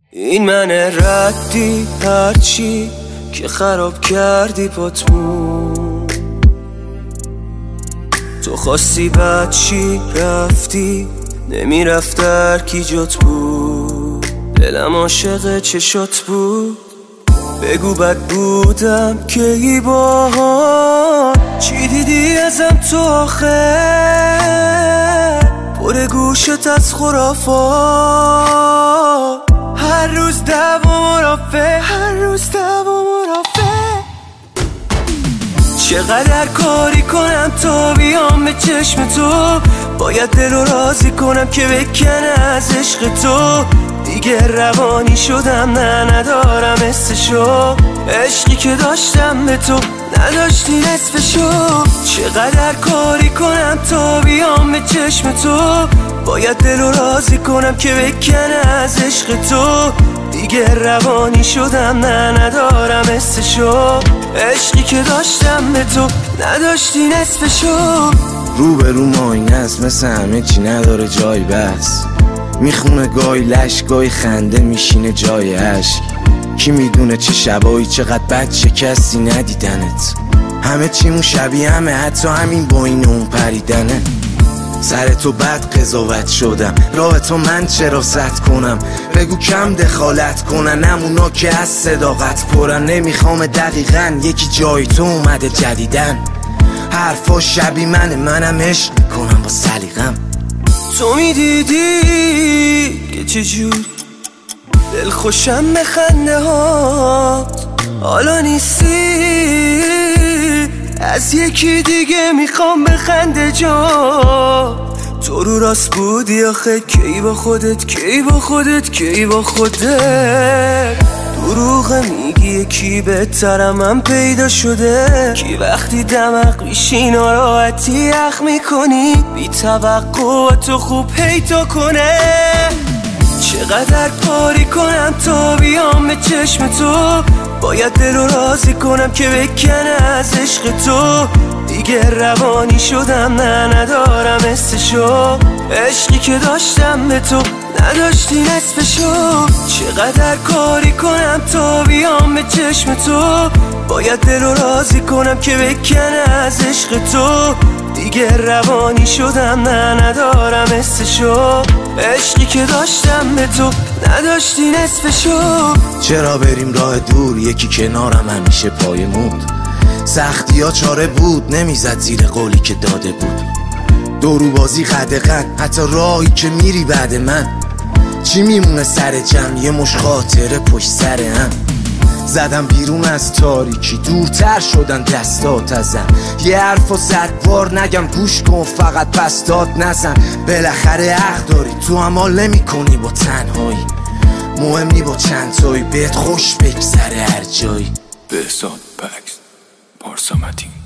این من ردی هرچی که خراب کردی پاتمون، تو خواستی بد چی رفتی نمیرفت در کی جات بود، دلم عاشق چشات بود. بگو بد بودم که ای باها چی دیدی ازم تو آخه، پر گوشت از خرافات، هر روز دوام رافه، هر روز دوام رافه. چقدر کاری کنم تا بیام به چشم تو، باید دل رو راضی کنم که بکنه از عشق تو. دیگه روانی شدم نه ندارم حسشو، عشقی که داشتم به تو نداشتی نصفشو. چقدر کاری کنم تا بیام به چشم تو، باید دل رو راضی کنم که بکنه از عشق تو. دیگه روانی شدم نه ندارم حسشو، عشقی که داشتم به تو نداشتی نصفشو. رو به رو ماینه است مثل همه چی نداره جای بس، میخونه گای لش گای خنده میشینه جای عشق. کی میدونه چه شبایی چقدر بد شکستی ندیدنت، همه چیمون شبیه همه حتی همین با این اون پریدنه. سر تو بد قضاوت شدم، راه تو من چرا ست کنم، بگو کم دخالت کنن همونا که از صداقت پرن. نمیخوام دقیقا یکی جای تو اومده جدیدن، حرفا شبیه منم عشق میکنم با سلیقم. تو میدیدی که چجور دل خوشم به خنده هات، حالا نیستی از یکی دیگه میخوام به خنده جا. تو رو راست بودی آخه کی با خودت، کی با خودت، کی با خودت. دروغ میگی کی بهترم من پیدا شده، کی وقتی دمق میشی ناراحتی یخ میکنی، بی توقع تو خوب پیدا کنه. چقدر کاری کنم تا بیام به چشم تو، باید دل رو راضی کنم که بکنه از عشق تو. دیگه روانی شدم نه ندارم حسشو، عشقی که داشتم به تو نداشتی نصفشو. چقدر کاری کنم تا بیام به چشم تو، باید دل رو راضی کنم که بکنه از عشق تو. دیگه روانی شدم نه ندارم حسشو، عشقی که داشتم به تو نداشتی نصفشو. چرا بریم راه دور یکی کنارم همیشه پایمون، سختی ها چاره بود نمیزد زیر قولی که داده بود. دورو بازی قدقن حتی راهی که میری بعد من، چی میمونه سر جمع یه مش خاطره پشت سر هم. زدم بیرون از تاریکی دورتر شدن دستات ازم، یه حرف و 100 بار نگم گوش کن فقط پس داد نزن. بالاخره حق داری تو هم حال نمی کنی با تنهایی، مهم نی با چند تایی بهت خوش بگذره هر جایی. بهزاد پکس پارسا متین.